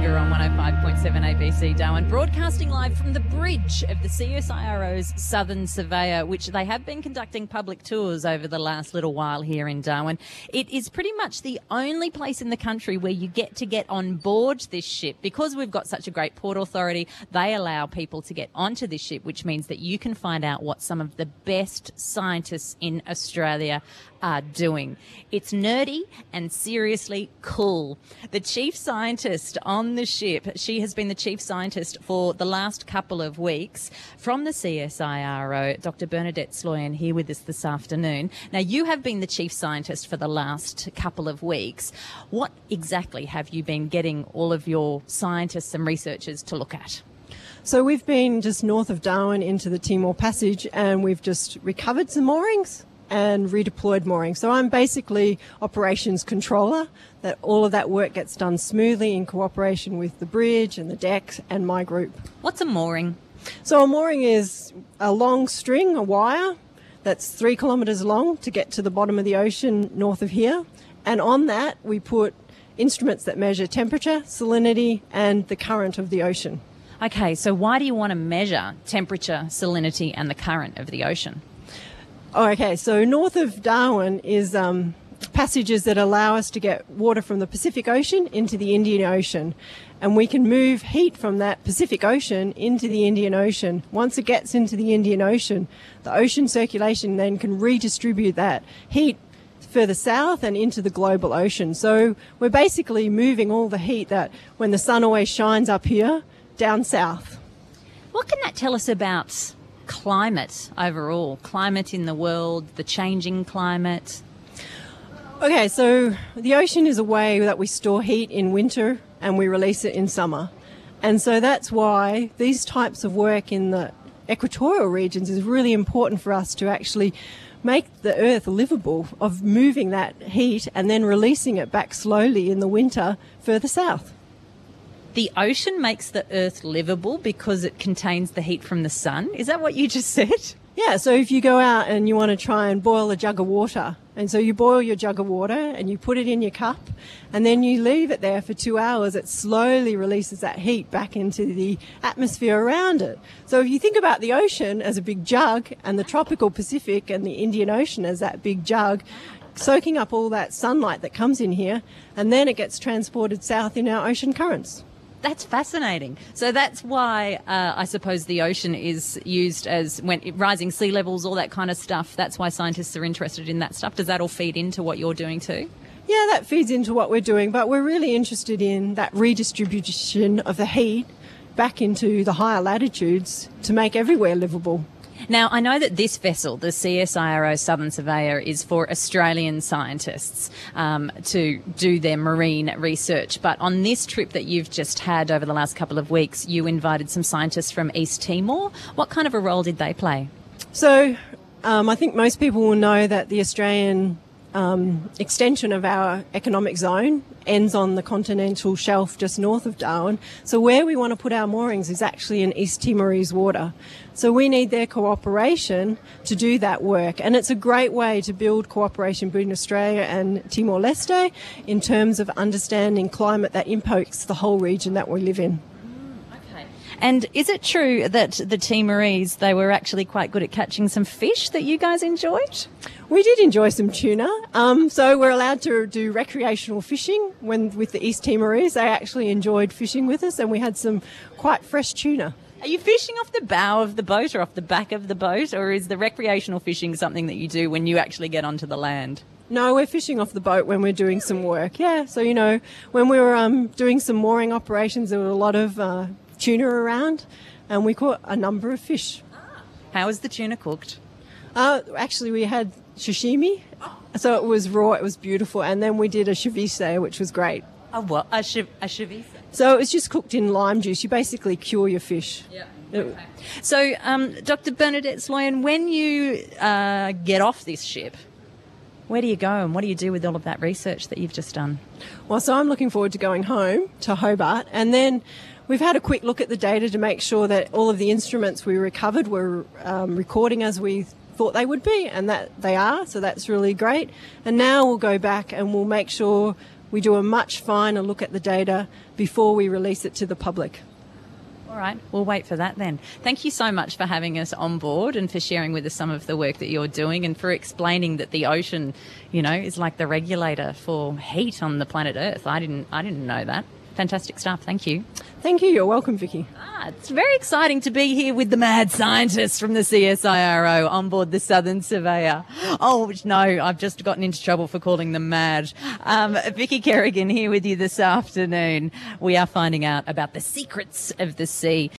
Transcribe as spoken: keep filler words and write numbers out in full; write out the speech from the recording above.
You're on one oh five point seven A B C Darwin, broadcasting live from the bridge of the C S I R O's Southern Surveyor, which they have been conducting public tours over the last little while here in Darwin. It is pretty much the only place in the country where you get to get on board this ship. Because we've got such a great port authority, they allow people to get onto this ship, which means that you can find out what some of the best scientists in Australia are doing. It's nerdy and seriously cool. The chief scientist on the ship, she has been the chief scientist for the last couple of weeks from the C S I R O, Doctor Bernadette Sloyan, here with us this afternoon. Now, you have been the chief scientist for the last couple of weeks. What exactly have you been getting all of your scientists and researchers to look at? So we've been just north of Darwin into the Timor Passage, and we've just recovered some moorings and redeployed moorings. So I'm basically operations controller, that all of that work gets done smoothly in cooperation with the bridge and the decks and my group. What's a mooring? So a mooring is a long string, a wire, that's three kilometres long to get to the bottom of the ocean north of here. And on that we put instruments that measure temperature, salinity and the current of the ocean. Okay, so why do you want to measure temperature, salinity and the current of the ocean? Oh, okay, so north of Darwin is um, passages that allow us to get water from the Pacific Ocean into the Indian Ocean. And we can move heat from that Pacific Ocean into the Indian Ocean. Once it gets into the Indian Ocean, the ocean circulation then can redistribute that heat further south and into the global ocean. So we're basically moving all the heat that when the sun always shines up here, down south. What can that tell us about climate overall, climate in the world, the changing climate? Okay, so the ocean is a way that we store heat in winter and we release it in summer. And so that's why these types of work in the equatorial regions is really important for us to actually make the earth livable, of moving that heat and then releasing it back slowly in the winter further south. The ocean makes the earth livable because it contains the heat from the sun. Is that what you just said? Yeah, so if you go out and you want to try and boil a jug of water, and so you boil your jug of water and you put it in your cup and then you leave it there for two hours, it slowly releases that heat back into the atmosphere around it. So if you think about the ocean as a big jug and the tropical Pacific and the Indian Ocean as that big jug, soaking up all that sunlight that comes in here, and then it gets transported south in our ocean currents. That's fascinating. So that's why uh, I suppose the ocean is used as when rising sea levels, all that kind of stuff. That's why scientists are interested in that stuff. Does that all feed into what you're doing too? Yeah, that feeds into what we're doing, but we're really interested in that redistribution of the heat back into the higher latitudes to make everywhere livable. Now, I know that this vessel, the C S I R O Southern Surveyor, is for Australian scientists um, to do their marine research. But on this trip that you've just had over the last couple of weeks, you invited some scientists from East Timor. What kind of a role did they play? So um, I think most people will know that the Australian um, extension of our economic zone ends on the continental shelf just north of Darwin. So where we want to put our moorings is actually in East Timorese water. So we need their cooperation to do that work. And it's a great way to build cooperation between Australia and Timor-Leste in terms of understanding climate that impacts the whole region that we live in. And is it true that the Timorese, they were actually quite good at catching some fish that you guys enjoyed? We did enjoy some tuna. Um, so we're allowed to do recreational fishing when with the East Timorese. They actually enjoyed fishing with us and we had some quite fresh tuna. Are you fishing off the bow of the boat or off the back of the boat, or is the recreational fishing something that you do when you actually get onto the land? No, we're fishing off the boat when we're doing some work. Yeah, so, you know, when we were um, doing some mooring operations, there were a lot of uh, tuna around and we caught a number of fish. How was the tuna cooked? Uh, actually, we had sashimi, so it was raw, it was beautiful, and then we did a ceviche, which was great. A what? A, sh- a ceviche? So it was just cooked in lime juice. You basically cure your fish. Yeah. Okay. So, um, Doctor Bernadette Sloyan, when you uh, get off this ship, where do you go and what do you do with all of that research that you've just done? Well, so I'm looking forward to going home to Hobart, and then we've had a quick look at the data to make sure that all of the instruments we recovered were um, recording as we thought they would be, and that they are, so that's really great. And now we'll go back and we'll make sure we do a much finer look at the data before we release it to the public. All right, we'll wait for that then. Thank you so much for having us on board and for sharing with us some of the work that you're doing and for explaining that the ocean, you know, is like the regulator for heat on the planet Earth. I didn't, I didn't know that. Fantastic stuff. Thank you. Thank you. You're welcome, Vicky. Ah, it's very exciting to be here with the mad scientists from the C S I R O on board the Southern Surveyor. Oh, no, I've just gotten into trouble for calling them mad. Um, Vicky Kerrigan here with you this afternoon. We are finding out about the secrets of the sea.